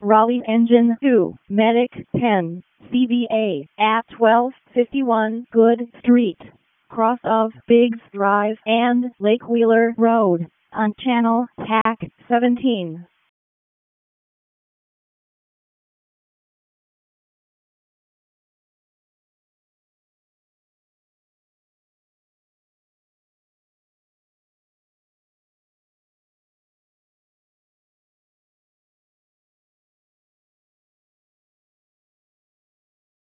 Raleigh Engine 2, Medic 10, CVA, at 1251 Good Street, cross of Biggs Drive and Lake Wheeler Road, on Channel TAC 17.